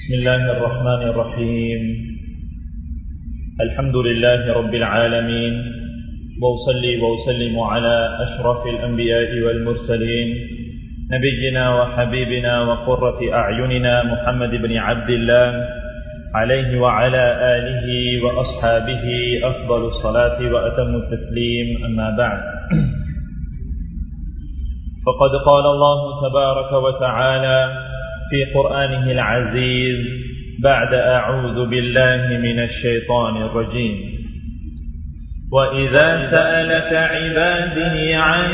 بسم الله الرحمن الرحيم. الحمد لله رب العالمين، وأصلي وأسلم على أشرف الأنبياء والمرسلين نبينا وحبيبنا وقرة أعيننا محمد بن عبد الله عليه وعلى آله وأصحابه أفضل الصلاة وأتم التسليم، أما بعد. فقد قال الله تبارك وتعالى في قرآنه العزيز بعد أعوذ بالله من الشيطان الرجيم: وإذا سألك عبادي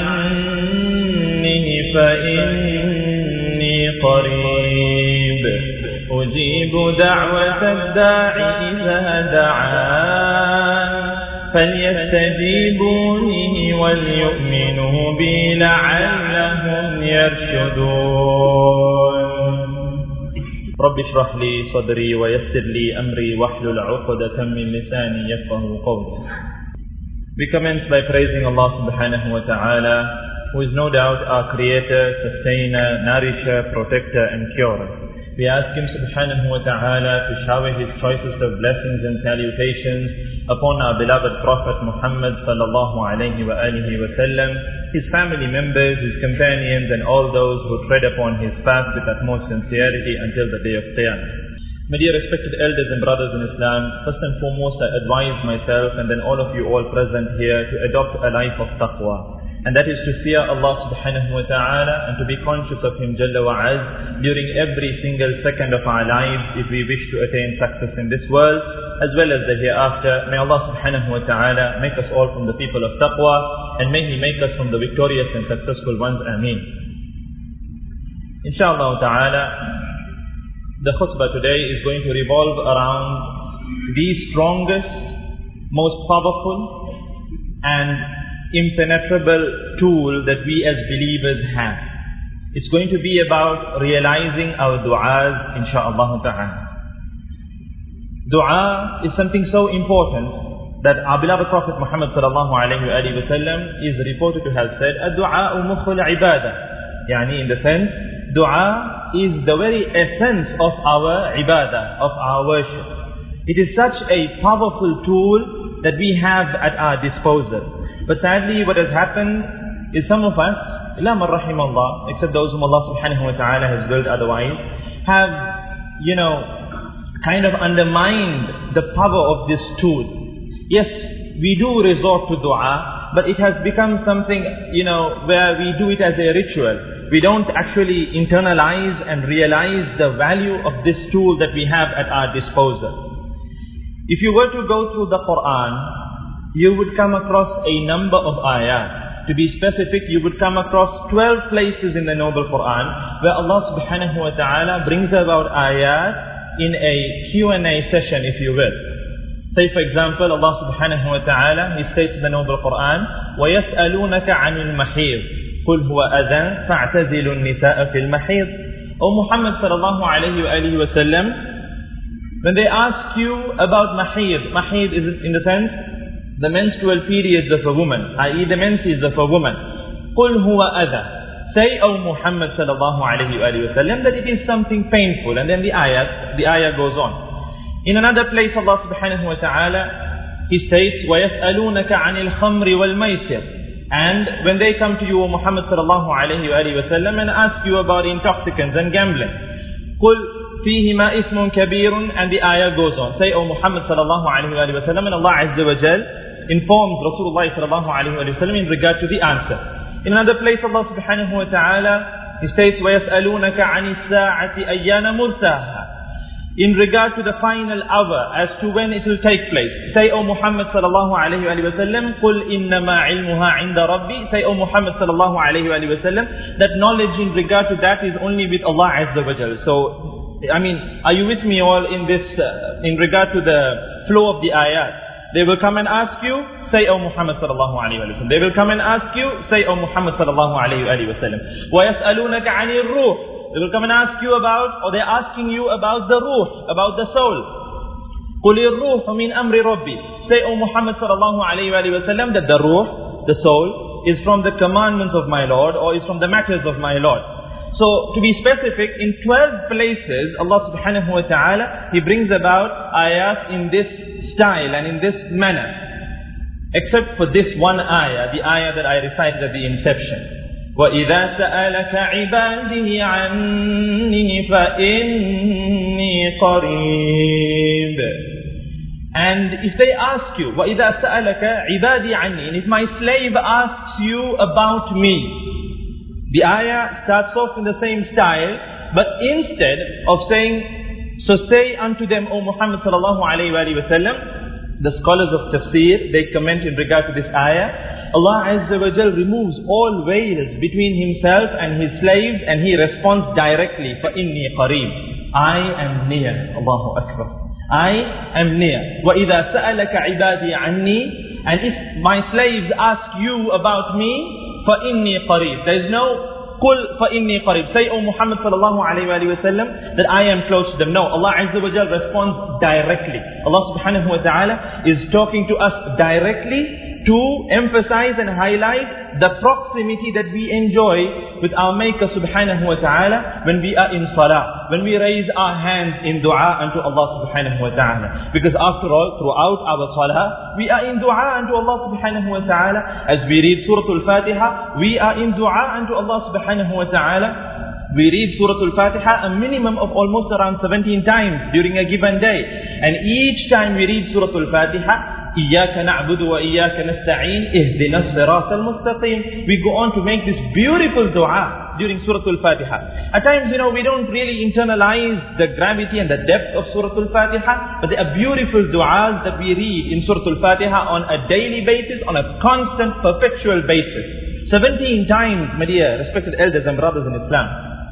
عني فإني قريب أجيب دعوة الداع إذا دعان فليستجيبوا لي وليؤمنوا بي لعلهم يرشدون. رب اشرح لي صدري ويسر لي أمري واحلل عقدة من لساني يفقهوا قولي. We commence by praising Allah subhanahu wa ta'ala, who is no doubt our creator, sustainer, nourisher, protector and curer. We ask Him subhanahu wa ta'ala to shower His choicest of blessings and salutations upon our beloved Prophet Muhammad sallallahu alayhi wa alihi wa sallam, his family members, his companions and all those who tread upon his path with utmost sincerity until the day of Qiyamah. My dear respected elders and brothers in Islam, first and foremost I advise myself and then all of you all present here to adopt a life of taqwa. And that is to fear Allah subhanahu wa ta'ala and to be conscious of Him Jalla wa Az during every single second of our lives if we wish to attain success in this world as well as the hereafter. May Allah subhanahu wa ta'ala make us all from the people of taqwa and may He make us from the victorious and successful ones. Ameen. Inshallah ta'ala, the khutbah today is going to revolve around the strongest, most powerful and impenetrable tool that we as believers have. It's going to be about realizing our du'as, insha'Allah ta'ala. Dua is something so important that our beloved Prophet Muhammad sallallahu alayhi wa sallam is reported to have said, "Ad-du'a mukhul ibadah." Yani in the sense, dua is the very essence of our ibadah, of our worship. It is such a powerful tool that we have at our disposal. But sadly what has happened is some of us, illa man rahimallah, except those whom Allah subhanahu wa ta'ala has willed otherwise, have, kind of undermined the power of this tool. Yes, we do resort to dua, but it has become something, where we do it as a ritual. We don't actually internalize and realize the value of this tool that we have at our disposal. If you were to go through the Quran, you would come across a number of ayat. To be specific, you would come across 12 places in the Noble Quran where Allah subhanahu wa ta'ala brings about ayat in a Q&A session, if you will. Say for example, Allah subhanahu wa ta'ala, He states in the Noble Quran, وَيَسْأَلُونَكَ عَنِ الْمَحِيضِ قُلْ هُوَ أَذًى فَاعْتَزِلُوا النِّسَاءَ فِي الْمَحِيضِ. O Muhammad sallallahu alayhi wa sallam, when they ask you about mahid, mahid is in the sense, the menstrual periods of a woman, i.e. the menses of a woman. قُلْ هُوَ أَذًى. Say, O Muhammad sallallahu alayhi wa sallam, that it is something painful. And then the ayah goes on. In another place Allah subhanahu wa ta'ala, He states, وَيَسْأَلُونَكَ عَنِ الْخَمْرِ وَالْمَيْسِرِ. And when they come to you, O Muhammad sallallahu alayhi wa sallam, and ask you about intoxicants and gambling, قُلْ فِيهِمَا إِثْمٌ كَبِيرٌ. And the ayah goes on. Say, O Muhammad sallallahu alayhi wa sallam, and Allah azza wa jal informs Rasulullah sallallahu alayhi wa sallam in regard to the answer. In another place Allah subhanahu wa ta'ala, He states, وَيَسْأَلُونَكَ عَنِ السَّاعَةِ أَيَّانَ مُرْسَاهَا. In regard to the final hour, as to when it will take place. Say, O Muhammad sallallahu alayhi wa sallam, قُلْ إِنَّمَا عِلْمُهَا عِنْدَ رَبِّي. Say, O Muhammad sallallahu alayhi wa sallam, that knowledge in regard to that is only with Allah azza wa jal. So, are you with me all in this, in regard to the flow of the ayat? They will come and ask you, say, O Muhammad sallallahu alayhi wa sallam. They will come and ask you, say, O Muhammad sallallahu alayhi wa sallam. وَيَسْأَلُونَكَ عَنِ الرُّوحِ. They will come and ask you about, or they're asking you about the ruh, about the soul. قُلِ الرُّوحُ مِنْ أَمْرِ رَبِّي. Say, O Muhammad sallallahu alayhi wa sallam, that the ruh, the soul, is from the commandments of my Lord, or is from the matters of my Lord. So to be specific, in 12 places, Allah subhanahu wa ta'ala, He brings about ayat in this style and in this manner. Except for this one ayah, the ayah that I recited at the inception. وَإِذَا سَأَلَكَ عِبَادِي عَنِّي فَإِنِّي قَرِيبٌ. And if they ask you, وَإِذَا سَأَلَكَ عِبَادِي عَنِّي, and if my slave asks you about me, the ayah starts off in the same style, but instead of saying, so say unto them, O Muhammad sallallahu alayhi wa sallam, the scholars of tafsir, they comment in regard to this ayah, Allah Azza wa Jal removes all veils between Himself and His slaves, and He responds directly, فَإِنِّي قَرِيبٌ, I am near. Allahu Akbar. I am near. وَإِذَا سَأَلَكَ عِبَادِي عَنِّي, and if my slaves ask you about me, فَإِنِّي قَرِيبٌ. There is no قُلْ فَإِنِّي قَرِيبٌ. Say, O Muhammad sallallahu alayhi wa sallam, that I am close to them. No, Allah Azza wa Jal responds directly. Allah subhanahu wa ta'ala is talking to us directly to emphasize and highlight the proximity that we enjoy with our Maker subhanahu wa ta'ala when we are in salah, when we raise our hands in dua unto Allah subhanahu wa ta'ala. Because after all, throughout our salah, we are in dua unto Allah subhanahu wa ta'ala. As we read Surah Al-Fatiha, we are in dua unto Allah subhanahu wa ta'ala. We read Surah Al-Fatiha a minimum of almost around 17 times during a given day. And each time we read Surah Al-Fatiha, إِيَّاكَ نَعْبُدُ وَإِيَّاكَ نَسْتَعِينُ اهْدِنَا الصِّرَاطَ الْمُسْتَقِيمُ. We go on to make this beautiful dua during Surah Al-Fatiha. At times, we don't really internalize the gravity and the depth of Surah Al-Fatiha, but there are beautiful duas that we read in Surah Al-Fatiha on a daily basis, on a constant, perpetual basis. 17 times, my dear respected elders and brothers in Islam.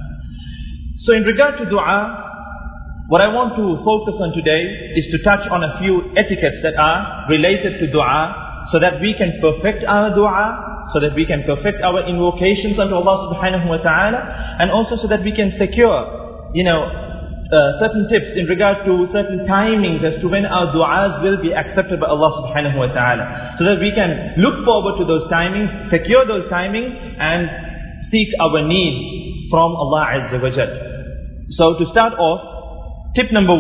So in regard to dua, what I want to focus on today is to touch on a few etiquettes that are related to dua, so that we can perfect our dua, so that we can perfect our invocations unto Allah subhanahu wa ta'ala, and also so that we can secure, certain tips in regard to certain timings as to when our du'as will be accepted by Allah subhanahu wa ta'ala. So that we can look forward to those timings, secure those timings, and seek our needs from Allah Azza wa Jal. So to start off, tip number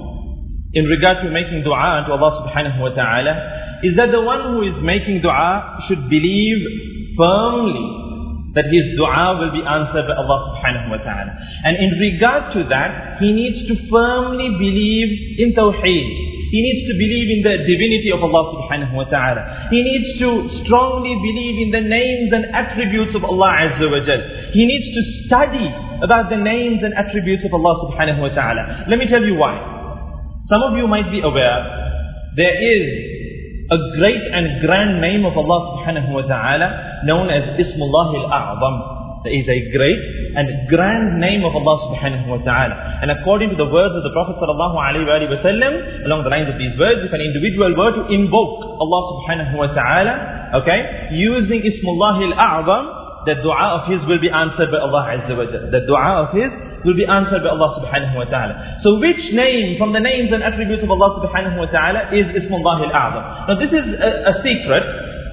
1, in regard to making dua unto Allah subhanahu wa ta'ala, is that the one who is making dua should believe firmly that his dua will be answered by Allah subhanahu wa ta'ala. And in regard to that, he needs to firmly believe in Tawheed. He needs to believe in the divinity of Allah subhanahu wa ta'ala. He needs to strongly believe in the names and attributes of Allah Azza wa Jal. He needs to study about the names and attributes of Allah subhanahu wa ta'ala. Let me tell you why. Some of you might be aware, there is a great and grand name of Allah subhanahu wa ta'ala known as Ismullah al-A'zam. There is a great and grand name of Allah subhanahu wa ta'ala. And according to the words of the Prophet sallallahu alayhi wa sallam, along the lines of these words, if an individual were to invoke Allah subhanahu wa ta'ala, using Ismullah al-A'zam, the dua of his will be answered by Allah Azza wa Jalla. The dua of his will be answered by Allah subhanahu wa ta'ala. So which name from the names and attributes of Allah subhanahu wa ta'ala is Ismullah al-A'zam? Now this is a secret,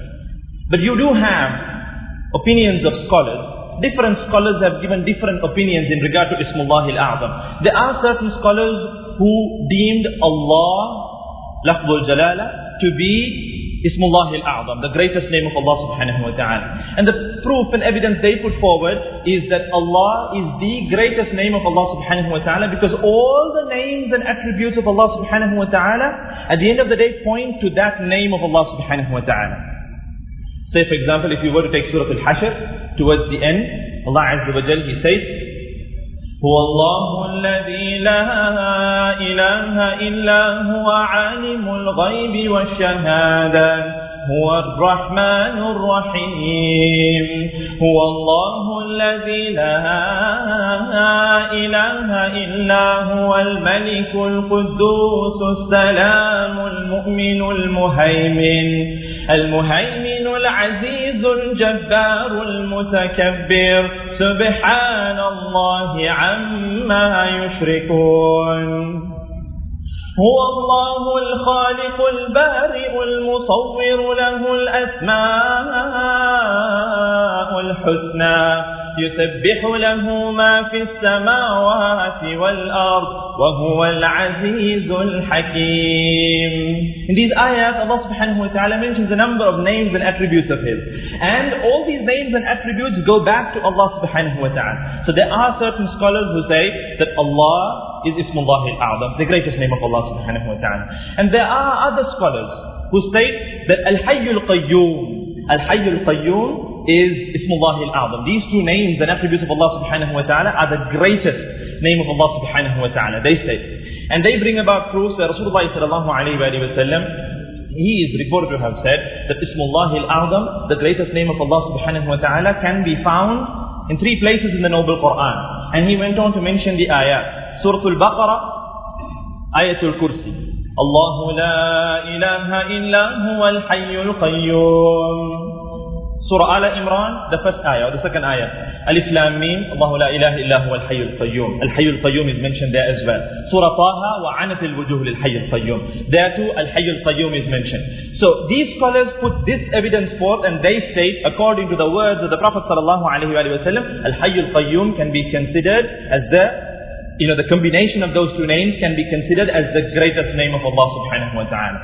but you do have opinions of scholars. Different scholars have given different opinions in regard to Ismullah al-A'zam. There are certain scholars who deemed Allah, Lafzul Jalala, to be Ismullah al-A'zam, the greatest name of Allah subhanahu wa ta'ala. And the proof and evidence they put forward is that Allah is the greatest name of Allah subhanahu wa ta'ala, because all the names and attributes of Allah subhanahu wa ta'ala at the end of the day point to that name of Allah subhanahu wa ta'ala. Say for example, if you were to take Surah Al-Hashr, towards the end, Allah Azza wa Jal, He says, هو الله الذي لا إله إلا هو عالم الغيب والشهادة هو الرحمن الرحيم هو الله الذي لا إله إلا هو الملك القدوس السلام المؤمن المهيمن العزيز الجبار المتكبر سبحان الله عما يشركون هو الله الخالق البارئ المصور له الأسماء الحسنى يسبح له ما في السماوات والأرض وهو العزيز الحكيم. In these ayat, Allah subhanahu wa ta'ala mentions a number of names and attributes of His. And all these names and attributes go back to Allah subhanahu wa ta'ala. So there are certain scholars who say that Allah is Ismullah al-A'zam, the greatest name of Allah subhanahu wa ta'ala. And there are other scholars who state that Al-Hayyul Qayyum, Al-Hayyul Qayyum is Ismullah al-A'zam. These two names and attributes of Allah subhanahu wa ta'ala are the greatest name of Allah subhanahu wa ta'ala, they say. And they bring about proofs that Rasulullah sallallahu alayhi wa sallam, he is reported to have said that Ismullah al-A'zam, the greatest name of Allah subhanahu wa ta'ala, can be found in 3 places in the Noble Quran. And he went on to mention the ayat. Surah Al-Baqarah, Ayatul Kursi. Allahu la ilaha illa huwa al-hayyul qayyum. Surah Al-Imran, the first ayah, or the second ayah. Alif Lam Mim, Allahu la ilaha illa huwa al-hayyul qayyum. Al-hayyul qayyum is mentioned there as well. Surah Taha, wa anatil wujuh lil-hayyul qayyum. There too, al-hayyul qayyum is mentioned. So these scholars put this evidence forth, and they state, according to the words of the Prophet sallallahu alaihi wasallam, al-hayyul qayyum can be considered as the combination of those two names can be considered as the greatest name of Allah subhanahu wa ta'ala.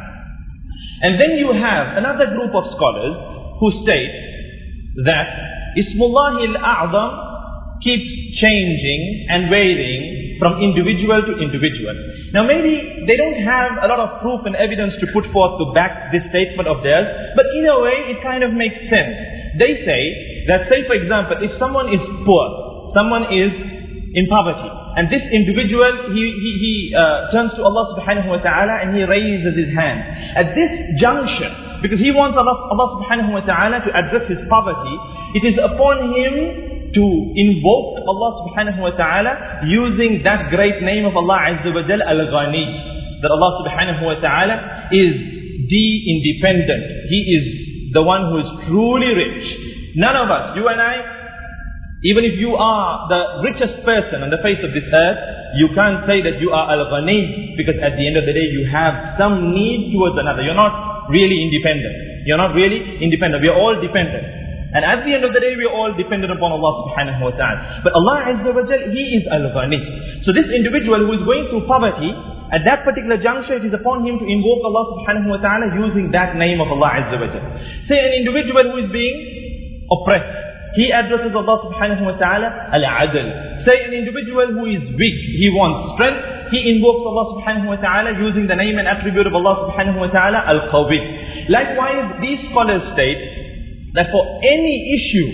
And then you have another group of scholars who state that Ismullah al-A'zam keeps changing and varying from individual to individual. Now maybe they don't have a lot of proof and evidence to put forth to back this statement of theirs, but in a way it kind of makes sense. They say that, say for example, if someone is poor, someone is in poverty, and this individual, he turns to Allah subhanahu wa ta'ala and he raises his hand. At this junction, because he wants Allah subhanahu wa ta'ala to address his poverty, it is upon him to invoke Allah subhanahu wa ta'ala using that great name of Allah Azza wa Jal, Al-Ghani. That Allah subhanahu wa ta'ala is the independent. He is the one who is truly rich. None of us, you and I, even if you are the richest person on the face of this earth, you can't say that you are Al-Ghani, because at the end of the day you have some need towards another. You're not really independent. You're not really independent. We are all dependent. And at the end of the day we are all dependent upon Allah subhanahu wa ta'ala. But Allah Azza wa Jal, He is Al-Ghani. So this individual who is going through poverty, at that particular juncture it is upon him to invoke Allah subhanahu wa ta'ala using that name of Allah Azza wa Jal. Say an individual who is being oppressed, he addresses Allah subhanahu wa ta'ala Al-Adl. Say an individual who is weak, he wants strength, he invokes Allah subhanahu wa ta'ala using the name and attribute of Allah subhanahu wa ta'ala Al-Qawi. Likewise, these scholars state that for any issue,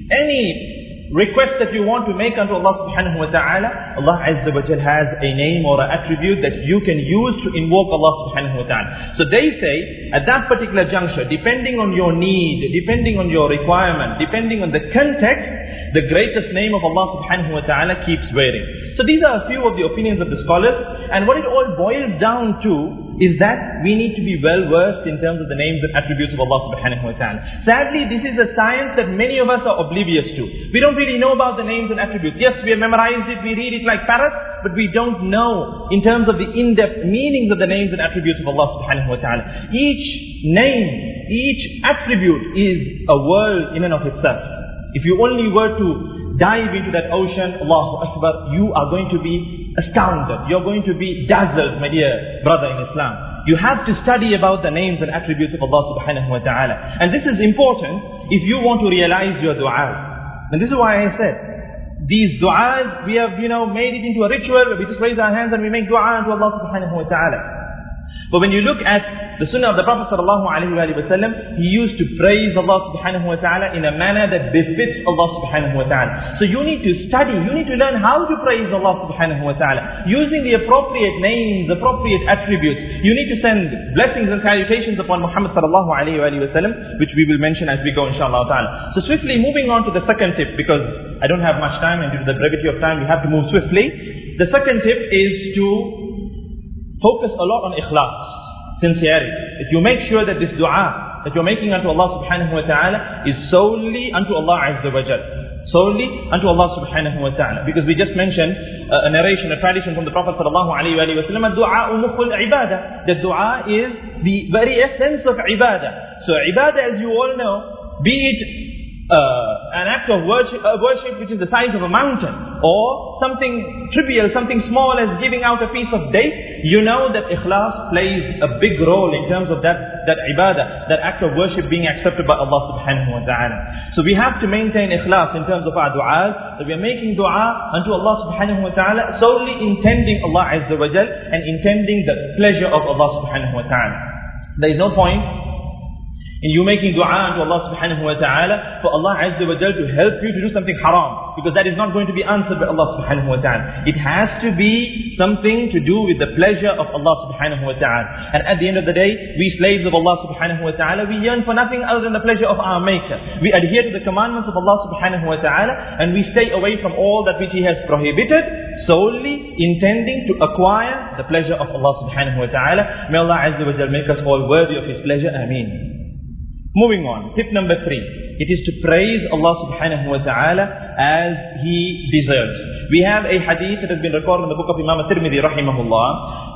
any request that you want to make unto Allah subhanahu wa ta'ala, Allah Azza wa Jal has a name or an attribute that you can use to invoke Allah subhanahu wa ta'ala. So they say, at that particular juncture, depending on your need, depending on your requirement, depending on the context, the greatest name of Allah subhanahu wa ta'ala keeps varying. So these are a few of the opinions of the scholars, and what it all boils down to is that we need to be well versed in terms of the names and attributes of Allah subhanahu wa ta'ala. Sadly, this is a science that many of us are oblivious to. We don't really know about the names and attributes. Yes, we have memorized it, we read it like parrots, but we don't know in terms of the in-depth meanings of the names and attributes of Allah subhanahu wa ta'ala. Each name, each attribute is a world in and of itself. If you only were to dive into that ocean, Allahu Akbar, you are going to be astounded. You're going to be dazzled, my dear brother in Islam. You have to study about the names and attributes of Allah subhanahu wa ta'ala. And this is important if you want to realize your du'as. And this is why I said, these du'as, we have, made it into a ritual where we just raise our hands and we make du'a unto Allah subhanahu wa ta'ala. But when you look at the sunnah of the Prophet sallallahu alaihi wasallam, he used to praise Allah subhanahu wa ta'ala in a manner that befits Allah subhanahu wa ta'ala. So you need to study, you need to learn how to praise Allah subhanahu wa ta'ala, using the appropriate names, appropriate attributes. You need to send blessings and salutations upon Muhammad sallallahu alaihi wasallam, which we will mention as we go inshallah ta'ala. So swiftly moving on to the second tip, because I don't have much time and due to the brevity of time we have to move swiftly. The second tip is to focus a lot on ikhlas, sincerity. If you make sure that this dua that you're making unto Allah subhanahu wa ta'ala is solely unto Allah Azza wa Jal. Solely unto Allah subhanahu wa ta'ala. Because we just mentioned a narration, a tradition from the Prophet sallallahu alayhi wa sallam, dua mukhul ibadah. The dua is the very essence of ibadah. So ibadah, as you all know, be it an act of worship which is the size of a mountain, or something trivial, something small as giving out a piece of date, you know that ikhlas plays a big role in terms of that ibadah, that act of worship being accepted by Allah subhanahu wa ta'ala. So we have to maintain ikhlas in terms of our du'a, that we are making du'a unto Allah subhanahu wa ta'ala, solely intending Allah azza wa jal and intending the pleasure of Allah subhanahu wa ta'ala. There is no point in you making dua unto Allah subhanahu wa ta'ala for Allah azza wa jal to help you to do something haram, because that is not going to be answered by Allah subhanahu wa ta'ala. It has to be something to do with the pleasure of Allah subhanahu wa ta'ala. And at the end of the day, we slaves of Allah subhanahu wa ta'ala, we yearn for nothing other than the pleasure of our Maker. We adhere to the commandments of Allah subhanahu wa ta'ala, and we stay away from all that which He has prohibited, solely intending to acquire the pleasure of Allah subhanahu wa ta'ala. May Allah azza wa jal make us all worthy of His pleasure. Ameen. Moving on, tip number 3. It is to praise Allah subhanahu wa ta'ala as He deserves. We have a hadith that has been recorded in the book of Imam Tirmidhi rahimahullah.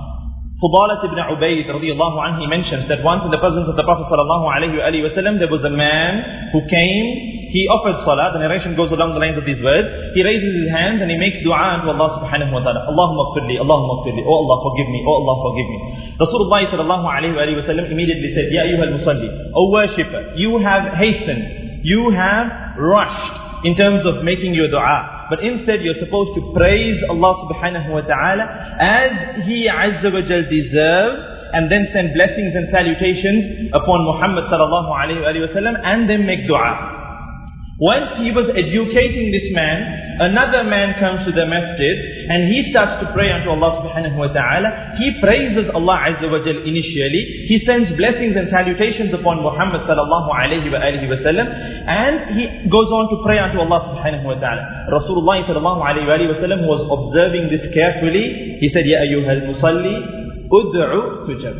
Fudalat ibn Ubayd radiyallahu anhu, he mentions that once in the presence of the Prophet sallallahu alayhi wa sallam, there was a man who came, he offered salah. The narration goes along the lines of these words. He raises his hands and he makes dua unto Allah subhanahu wa ta'ala. Allahumma gfirli, Allahumma gfirli, oh Allah forgive me, oh Allah forgive me. Rasulullah sallallahu alayhi wa sallam immediately said, Ya ayyuhal musalli, O worshipper, you have hastened, you have rushed in terms of making your dua. But instead you're supposed to praise Allah subhanahu wa ta'ala as He azza wa jal deserves, and then send blessings and salutations upon Muhammad sallallahu alayhi wa sallam, and then make dua. Once he was educating this man, another man comes to the masjid and he starts to pray unto Allah subhanahu wa ta'ala. He praises Allah azza wa jal initially. He sends blessings and salutations upon Muhammad sallallahu alayhi wa sallam, and he goes on to pray unto Allah subhanahu wa ta'ala. Rasulullah sallallahu alayhi wa sallam was observing this carefully. He said, Ya ayyuhal musalli, ud'u tujab.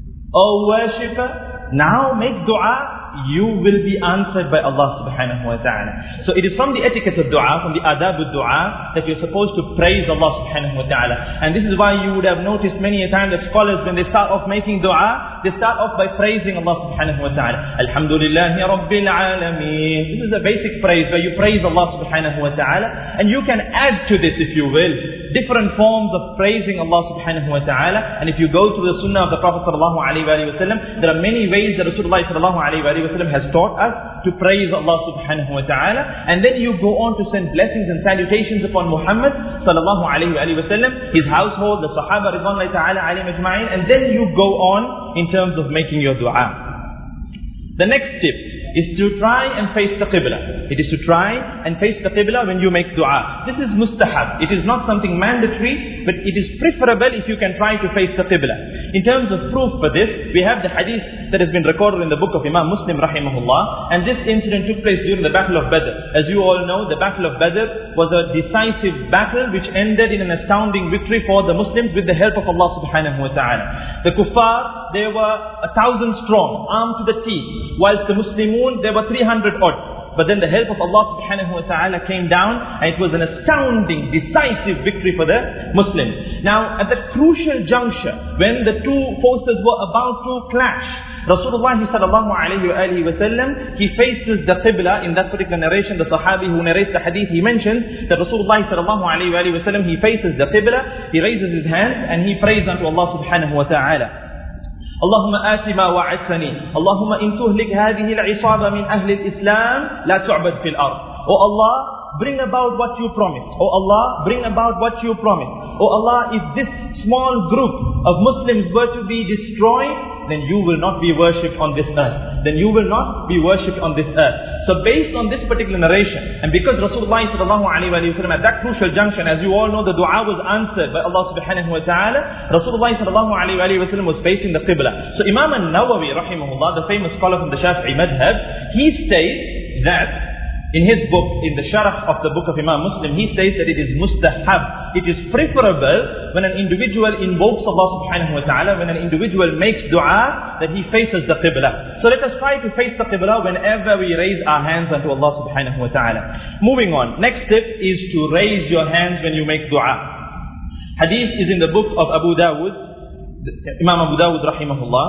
O worshipper, now make dua, you will be answered by Allah subhanahu wa ta'ala. So it is from the etiquette of dua, from the adab of dua, that you're supposed to praise Allah subhanahu wa ta'ala. And this is why you would have noticed many a time that scholars, when they start off making dua, they start off by praising Allah subhanahu wa ta'ala. Alhamdulillahi Rabbil Alameen. This is a basic praise where you praise Allah subhanahu wa ta'ala. And you can add to this, if you will, different forms of praising Allah subhanahu wa ta'ala. And if you go through the sunnah of the Prophet sallallahu alayhi wa sallam, there are many ways that Rasulullah sallallahu alayhi wa sallam has taught us to praise Allah subhanahu wa ta'ala. And then you go on to send blessings and salutations upon Muhammad sallallahu alayhi wa sallam, his household, the Sahaba ridwanullahi ta'ala alayhim ajma'in, and then you go on in terms of making your dua. The next tip is to try and face the Qibla. It is to try and face the Qibla when you make dua. This is mustahab. It is not something mandatory, but it is preferable if you can try to face the Qibla. In terms of proof for this, we have the hadith that has been recorded in the book of Imam Muslim rahimahullah, and this incident took place during the Battle of Badr. As you all know, the Battle of Badr was a decisive battle which ended in an astounding victory for the Muslims with the help of Allah subhanahu wa ta'ala. The kuffar, they were 1,000 strong, armed to the teeth, whilst the Muslimun, they were 300 odd. But then the help of Allah subhanahu wa ta'ala came down, and it was an astounding, decisive victory for the Muslims. Now, at that crucial juncture, when the two forces were about to clash, Rasulullah sallallahu alayhi wa sallam, he faces the Qibla. In that particular narration, the Sahabi who narrates the hadith, he mentions that Rasulullah sallallahu alayhi wa sallam, he faces the Qibla, he raises his hands and he prays unto Allah subhanahu wa ta'ala. اللهم آت ما وعدتني اللهم إن تهلك هذه العصابة من أهل الإسلام لا تعبد في الأرض. Oh Allah, bring about what you promised. Oh Allah, bring about what you promised. Oh Allah, if this small group of Muslims were to be destroyed, then you will not be worshipped on this earth. Then you will not be worshipped on this earth. So based on this particular narration, and because Rasulullah sallallahu alayhi wa sallam at that crucial junction, as you all know, the dua was answered by Allah subhanahu wa ta'ala, Rasulullah sallallahu alayhi wa sallam was facing the Qibla. So Imam al-Nawawi rahimahullah, the famous scholar from the Shafi'i madhab, he states that in his book, in the Sharh of the book of Imam Muslim, he states that it is mustahab. It is preferable when an individual invokes Allah subhanahu wa ta'ala, when an individual makes dua, that he faces the Qibla. So let us try to face the Qibla whenever we raise our hands unto Allah subhanahu wa ta'ala. Moving on, next step is to raise your hands when you make dua. Hadith is in the book of Abu Dawud, Imam Abu Dawud rahimahullah.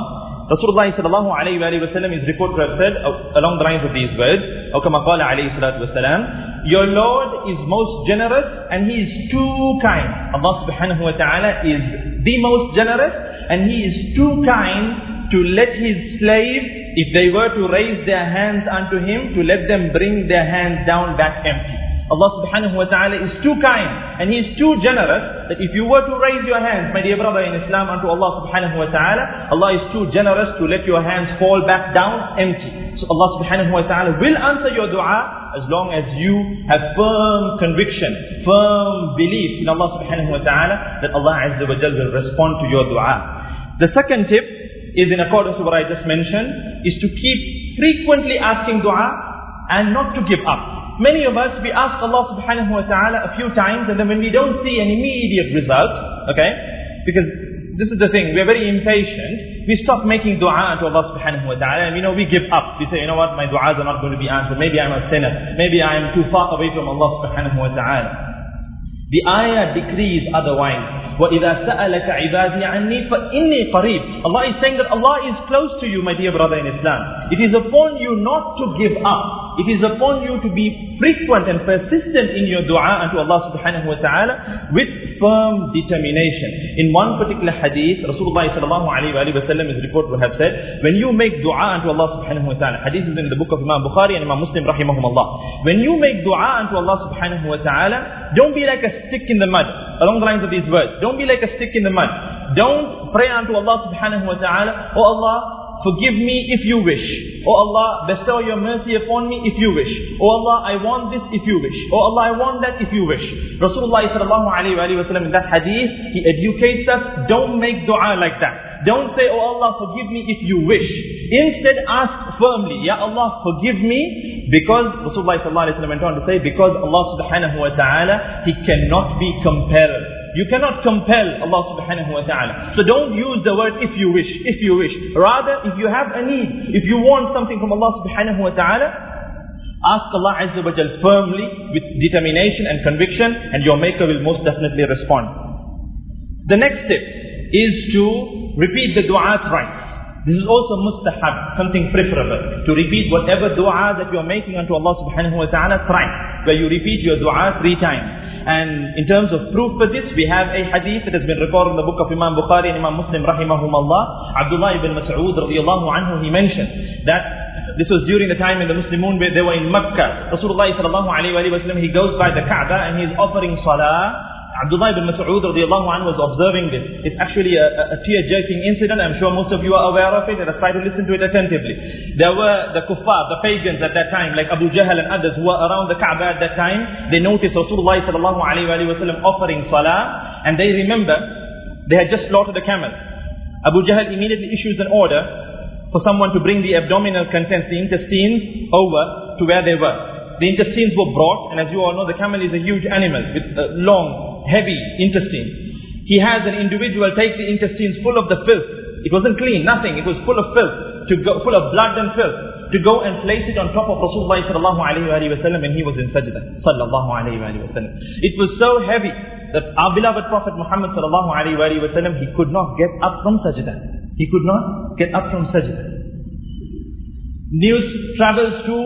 Rasulullah sallallahu alayhi wa sallam is reported to have said along the lines of these words, أو كما قال عليه الصلاة والسلام, your Lord is most generous and He is too kind. Allah subhanahu wa ta'ala is the most generous and He is too kind to let His slaves, if they were to raise their hands unto Him, to let them bring their hands down back empty. Allah subhanahu wa ta'ala is too kind and He is too generous that if you were to raise your hands, my dear brother in Islam, unto Allah subhanahu wa ta'ala, Allah is too generous to let your hands fall back down empty. So Allah subhanahu wa ta'ala will answer your dua as long as you have firm conviction, firm belief in Allah subhanahu wa ta'ala that Allah azza wa jal will respond to your dua. The second tip is in accordance with what I just mentioned, is to keep frequently asking dua and not to give up. Many of us, we ask Allah subhanahu wa ta'ala a few times and then when we don't see an immediate result, okay, because this is the thing, we are very impatient, we stop making dua to Allah subhanahu wa ta'ala and we give up. We say, you know what, my du'as are not going to be answered, maybe I'm a sinner, maybe I am too far away from Allah subhanahu wa ta'ala. The ayah decrees otherwise. وَإِذَا سَأَلَكَ عِبَادِي عَنِّي فَإِنِّي قَرِيبٌ. Allah is saying that Allah is close to you, my dear brother in Islam. It is upon you not to give up. It is upon you to be frequent and persistent in your dua unto Allah subhanahu wa ta'ala with firm determination. In one particular hadith, Rasulullah sallallahu alayhi wa sallam is reported to have said, when you make dua unto Allah subhanahu wa ta'ala, hadith is in the book of Imam Bukhari and Imam Muslim rahimahumullah. When you make dua unto Allah subhanahu wa ta'ala, don't be like a stick in the mud. Along the lines of these words, don't be like a stick in the mud. Don't pray unto Allah subhanahu wa ta'ala, oh Allah, forgive me if you wish. Oh Allah, bestow your mercy upon me if you wish. Oh Allah, I want this if you wish. Oh Allah, I want that if you wish. Rasulullah sallallahu alayhi wa sallam in that hadith, he educates us, don't make dua like that. Don't say, oh Allah, forgive me if you wish. Instead, ask firmly, Ya Allah, forgive me, because Rasulullah sallallahu alayhi wa sallam went on to say, because Allah subhanahu wa ta'ala, He cannot be compelled. You cannot compel Allah subhanahu wa ta'ala. So don't use the word if you wish, if you wish. Rather, if you have a need, if you want something from Allah subhanahu wa ta'ala, ask Allah azza wa jal firmly with determination and conviction and your Maker will most definitely respond. The next step is to repeat the dua thrice. This is also mustahab, something preferable, to repeat whatever dua that you are making unto Allah subhanahu wa ta'ala thrice, where you repeat your dua 3 times. And in terms of proof for this, we have a hadith that has been recorded in the book of Imam Bukhari and Imam Muslim rahimahumullah. Abdullah ibn Mas'ud radiyallahu anhu, he mentioned that this was during the time when the Muslimun, they were in Makkah. Rasulullah sallallahu alayhi wa sallam, he goes by the Kaaba and he is offering salah. Abdullah ibn Mas'ud radiyallahu anhu was observing this. It's actually a tear-jerking incident. I'm sure most of you are aware of it. Let us try to listen to it attentively. There were the kuffar, the pagans at that time, like Abu Jahl and others who were around the Kaaba at that time. They noticed Rasulullah sallallahu alayhi wa sallam offering salah, and they remember they had just slaughtered a camel. Abu Jahl immediately issues an order for someone to bring the abdominal contents, the intestines, over to where they were. The intestines were brought, and as you all know, the camel is a huge animal with long, heavy intestines. He has an individual take the intestines full of the filth. It wasn't clean, nothing. It was full of filth, full of blood and filth, to go and place it on top of Rasulullah sallallahu alayhi wa sallam when he was in sajda. Sallallahu alayhi wa sallam. It was so heavy that our beloved Prophet Muhammad sallallahu alayhi wa sallam, he could not get up from sajda. He could not get up from sajda. News travels to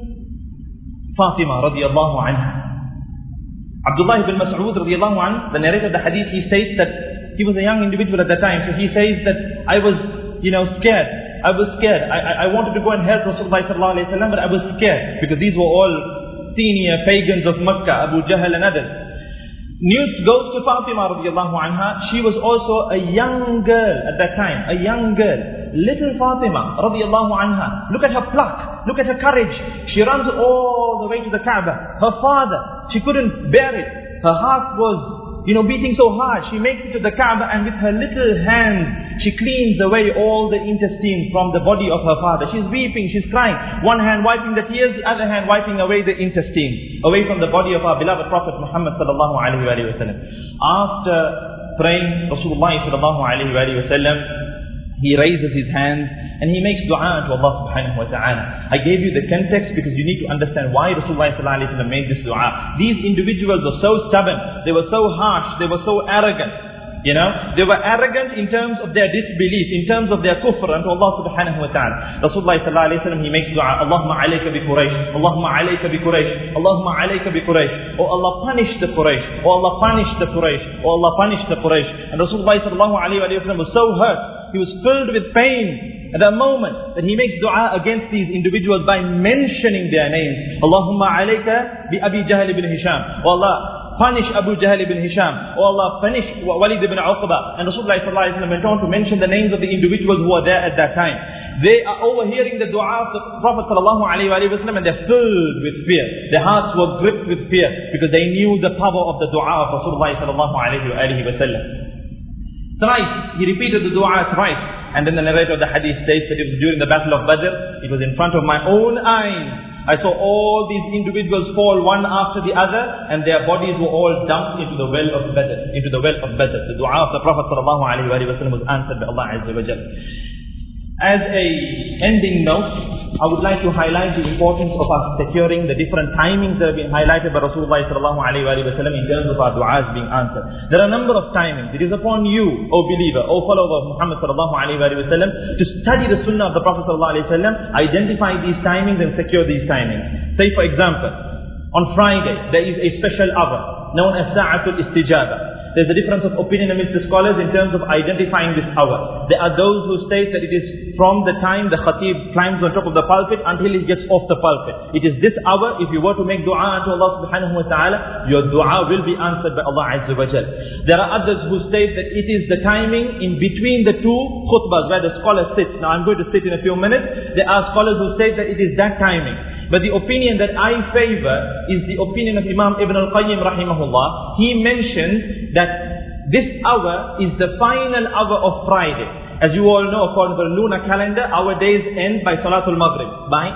Fatima radiyallahu anha. Abdullah ibn Mas'ud radiyallahu anhu, the narrator of the hadith, he states that he was a young individual at that time. So he says that I was, scared. I was scared. I wanted to go and help Rasulullah sallallahu alayhi wa sallam, but I was scared because these were all senior pagans of Makkah, Abu Jahl and others. News goes to Fatima radiyallahu anha. She was also a young girl at that time, a young girl. Little Fatima radiyallahu anha. Look at her pluck, look at her courage. She runs all the way to the Kaaba. Her father, she couldn't bear it. Her heart was, beating so hard. She makes it to the Kaaba and with her little hands, she cleans away all the intestines from the body of her father. She's weeping, she's crying. One hand wiping the tears, the other hand wiping away the intestines, away from the body of our beloved Prophet Muhammad sallallahu alayhi wa sallam. After praying, Rasulullah sallallahu alayhi wa sallam, he raises his hands and he makes dua to Allah subhanahu wa ta'ala. I gave you the context because you need to understand why Rasulullah sallallahu alayhi wa sallam made this dua. These individuals were so stubborn, they were so harsh, they were so arrogant. They were arrogant in terms of their disbelief, in terms of their kufr unto Allah subhanahu wa ta'ala. Rasulullah sallallahu alayhi wa sallam, he makes dua, Allahumma alayka bi Quraysh, Allahumma alayka bi Quraysh, Allahumma alayka bi Quraysh. Oh Allah, punish the Quraysh. Oh Allah, punish the Quraysh. Oh Allah, punish the Quraysh. And Rasulullah sallallahu alayhi wa sallam was so hurt. He was filled with pain at that moment that he makes dua against these individuals by mentioning their names. Allahumma alayka bi Abi Jahl ibn Hisham. Oh Allah, punish Abu Jahl ibn Hisham. Oh Allah, punish Walid ibn Uqba. And Rasulullah sallallahu alaihi wasallam went on to mention the names of the individuals who were there at that time. They are overhearing the dua of the Prophet sallallahu alaihi wasallam, and they're filled with fear. Their hearts were gripped with fear because they knew the power of the dua of Rasulullah sallallahu alaihi wasallam. Thrice, he repeated the dua thrice. And then the narrator of the hadith states that it was during the battle of Badr. It was in front of my own eyes. I saw all these individuals fall one after the other, and their bodies were all dumped into the well of Badr. The dua of the Prophet sallallahu alaihi wasallam was answered by Allah Azza wa Jalla. As a ending note, I would like to highlight the importance of us securing the different timings that have been highlighted by Rasulullah sallallahu alaihi wasallam in terms of our du'as being answered. There are a number of timings. It is upon you, O believer, O follower of Muhammad sallallahu alaihi wasallam, to study the sunnah of the Prophet sallallahu alaihi wasallam, identify these timings and secure these timings. Say for example, on Friday there is a special hour known as Sa'atul Istijaba. There's a difference of opinion amidst the scholars in terms of identifying this hour. There are those who state that it is from the time the khatib climbs on top of the pulpit until he gets off the pulpit. It is this hour. If you were to make dua unto Allah subhanahu wa ta'ala, your dua will be answered by Allah Azza wa Jal. There are others who state that it is the timing in between the two khutbahs where the scholar sits. Now I'm going to sit in a few minutes. There are scholars who state that it is that timing. But the opinion that I favor is the opinion of Imam Ibn al-Qayyim rahimahullah. He mentions that this hour is the final hour of Friday. As you all know, according to the lunar calendar, our days end by Salatul Maghrib.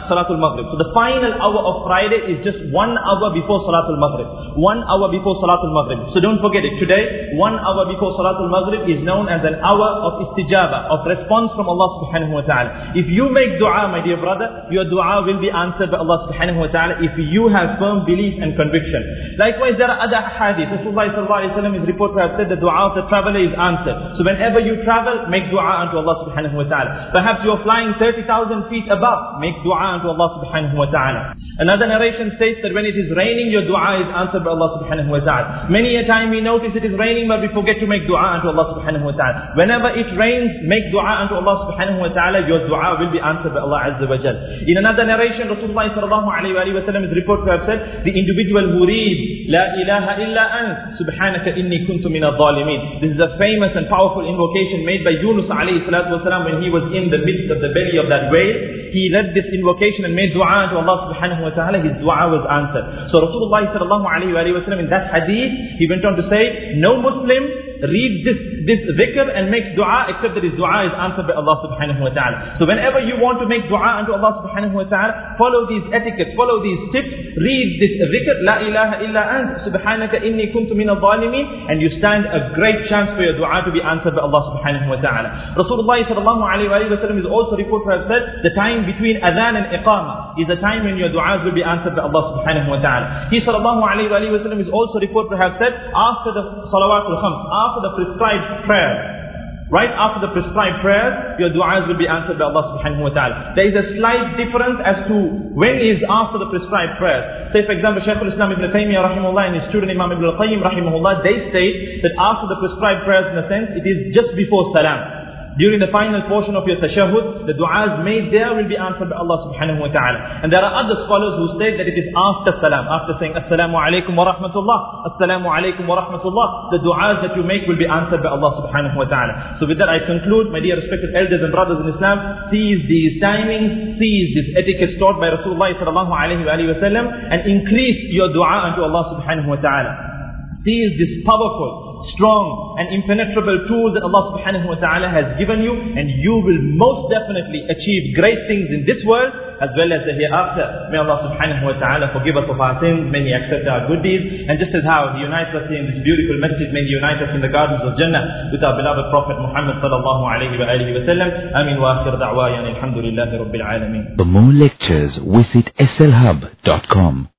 So the final hour of Friday is just 1 hour before Salatul Maghrib. 1 hour before Salatul Maghrib. So don't forget it. Today, 1 hour before Salatul Maghrib is known as an hour of istijaba, of response from Allah subhanahu wa ta'ala. If you make dua, my dear brother, your dua will be answered by Allah subhanahu wa ta'ala if you have firm belief and conviction. Likewise, there are other hadith. Rasulullah sallallahu alaihi wasallam is reported to have said the dua of the traveler is answered. So whenever you travel, make dua unto Allah subhanahu wa ta'ala. Perhaps you are flying 30,000 feet above, make dua unto Allah subhanahu wa ta'ala. Another narration states that when it is raining, your dua is answered by Allah subhanahu wa ta'ala. Many a time we notice it is raining, but we forget to make dua unto Allah subhanahu wa ta'ala. Whenever it rains, make dua unto Allah subhanahu wa ta'ala, your dua will be answered by Allah Azza wa Jal. In another narration, Rasulullah sallallahu alayhi wa sallam is reported to have said, the individual who reads, La ilaha illa ant, subhanaka inni kuntu min al-zalimin. This is a famous and powerful invocation made by Yunus alayhi salatu wasalam when he was in the midst of the belly of that whale. He led this invocation and made dua to Allah subhanahu wa ta'ala. His dua was answered. So Rasulullah sallallahu alayhi wa sallam in that hadith, he went on to say, no Muslim reads this dhikr and makes dua except that his dua is answered by Allah subhanahu wa ta'ala. So whenever you want to make dua unto Allah subhanahu wa ta'ala, follow these etiquettes, follow these tips, read this dhikr, La ilaha illa ant, subhanaka inni kuntu min al-zalimin, and you stand a great chance for your dua to be answered by Allah subhanahu wa ta'ala. Rasulullah sallallahu alayhi wa sallam is also reported to have said, the time between adhan and iqamah is the time when your du'as will be answered by Allah subhanahu wa ta'ala. He sallallahu alayhi wa sallam is also reported to have said, after the salawatul khams, after the prescribed prayers, right after the prescribed prayers, your du'as will be answered by Allah subhanahu wa ta'ala. There is a slight difference as to when is after the prescribed prayers. Say for example, Shaykh al-Islam Ibn Taymiyyah rahimahullah and his student Imam Ibn al-Qayyim rahimahullah, they state that after the prescribed prayers, in a sense, it is just before salam. During the final portion of your tashahhud, the du'as made there will be answered by Allah subhanahu wa ta'ala. And there are other scholars who state that it is after salam, after saying Assalamu alaikum wa rahmatullah, Assalamu alaikum wa rahmatullah, the du'as that you make will be answered by Allah subhanahu wa ta'ala. So with that I conclude, my dear respected elders and brothers in Islam, seize these timings, seize this etiquette taught by Rasulullah sallallahu alayhi wa sallam, and increase your dua unto Allah subhanahu wa ta'ala. Seize this powerful, strong and impenetrable tool that Allah subhanahu wa ta'ala has given you, and you will most definitely achieve great things in this world as well as the hereafter. May Allah subhanahu wa ta'ala forgive us of our sins, may He accept our good deeds, and just as how He unites us in this beautiful masjid, may He unite us in the gardens of Jannah with our beloved Prophet Muhammad sallallahu alayhi wa alihi wa sallam. Amin wa akhir da'wayan alhamdulillahi rabbil alameen. For more lectures, visit slhub.com.